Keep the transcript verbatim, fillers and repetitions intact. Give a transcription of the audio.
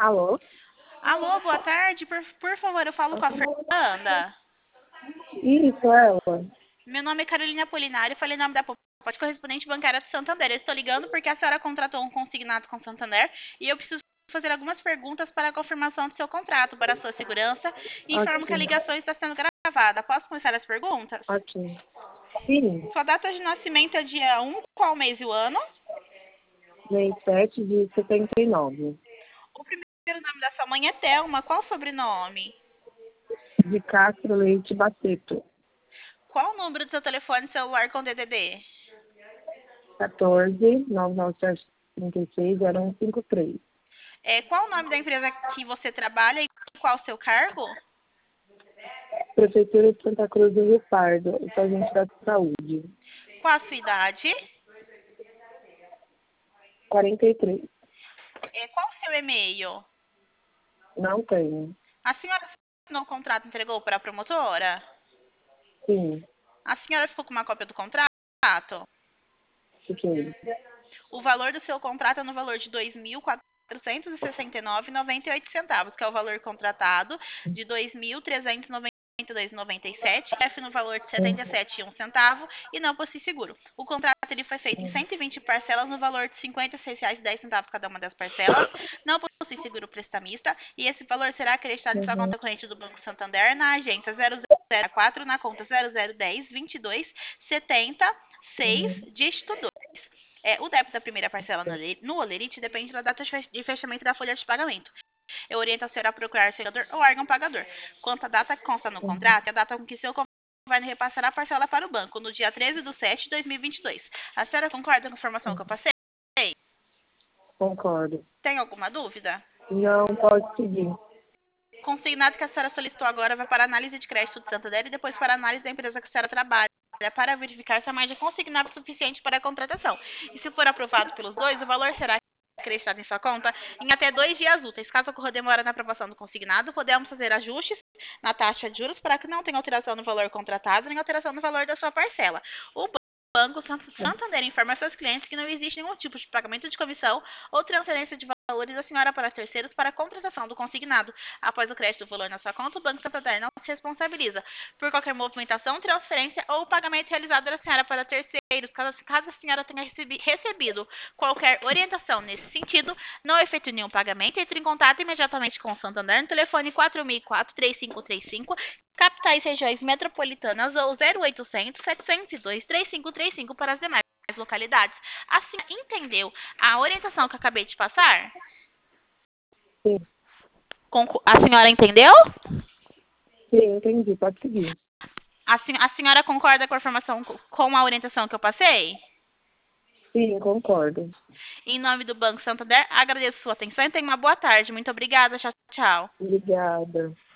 Alô? Alô, boa tarde. Por, por favor, eu falo com a Fernanda. Isso, ela. Meu nome é Carolina Apolinário, falei em nome da Popot Correspondente Bancária de Santander. Eu estou ligando porque a senhora contratou um consignado com Santander e eu preciso fazer algumas perguntas para a confirmação do seu contrato, para a sua segurança, e informo que a Ok, ligação está sendo gravada. Posso começar as perguntas? ok. Sim, Sua data de nascimento é dia um, qual mês e o ano? mês sete de setenta e nove. O primeiro nome da sua mãe é Thelma, qual o sobrenome? De Castro Leite Baceto. Qual o número do seu telefone celular com D D D? quatorze, nove nove sete, trinta e seis, zero um cinco três. É, qual o nome da empresa que você trabalha e qual o seu cargo? Prefeitura de Santa Cruz do Rio Pardo, agente da saúde. Qual a sua idade? quarenta e três. É, qual o seu e-mail? Não tenho. A senhora assinou o contrato e entregou para a promotora? Sim, A senhora ficou com uma cópia do contrato? fiquei. O valor do seu contrato é no valor de dois mil quatrocentos e sessenta e nove reais e noventa e oito centavos, que é o valor contratado de dois mil trezentos e noventa e dois reais e noventa e sete centavos, F no valor de setenta e sete reais e um centavo e não possui seguro. O contrato ele foi feito em cento e vinte parcelas no valor de cinquenta e seis reais e dez centavos cada uma das parcelas, não possui seguro prestamista e esse valor será acreditado em sua Uhum. conta corrente do Banco Santander na agência zero zero quatro na conta zero zero dez, vinte e dois, setenta, seis, Uhum. dígito dois. É, o débito da primeira parcela no ole- no Olerite depende da data de fech- de fechamento da folha de pagamento. Eu oriento a senhora a procurar segurador ou órgão pagador. Quanto à data que consta no Uhum. contrato, é a data com que seu vai repassar a parcela para o banco, no dia treze de setembro de dois mil e vinte e dois. A senhora concorda com a informação que eu passei? Concordo. Tem alguma dúvida? Não pode seguir. Consignado que a senhora solicitou agora vai para análise de crédito de Santander e depois para análise da empresa que a senhora trabalha, para verificar se a margem consignada é suficiente para a contratação. E se for aprovado pelos dois, o valor será acreditado em sua conta em até dois dias úteis. Caso ocorra demora na aprovação do consignado, podemos fazer ajustes na taxa de juros para que não tenha alteração no valor contratado nem alteração no valor da sua parcela. O Banco Santander informa seus clientes que não existe nenhum tipo de pagamento de comissão ou transferência de valores da senhora para terceiros para a contratação do consignado. Após o crédito do valor na sua conta, o Banco Santander não se responsabiliza por qualquer movimentação, transferência ou pagamento realizado da senhora para terceiros. Caso, caso a senhora tenha recebi, recebido qualquer orientação nesse sentido, não efetue nenhum pagamento, entre em contato imediatamente com o Santander no telefone quatro mil e quatro, três cinco três cinco, capitais regiões metropolitanas ou zero oitocentos, setecentos e dois, três cinco três cinco para as demais localidades. Assim, entendeu a orientação que eu acabei de passar? Sim, Concu- A senhora entendeu? sim, entendi. Pode seguir. A, sen- a senhora concorda com a informação, co- com a orientação que eu passei? Sim, concordo. Em nome do Banco Santander, agradeço sua atenção e tenha uma boa tarde. Muito obrigada. Tchau, tchau. Obrigada.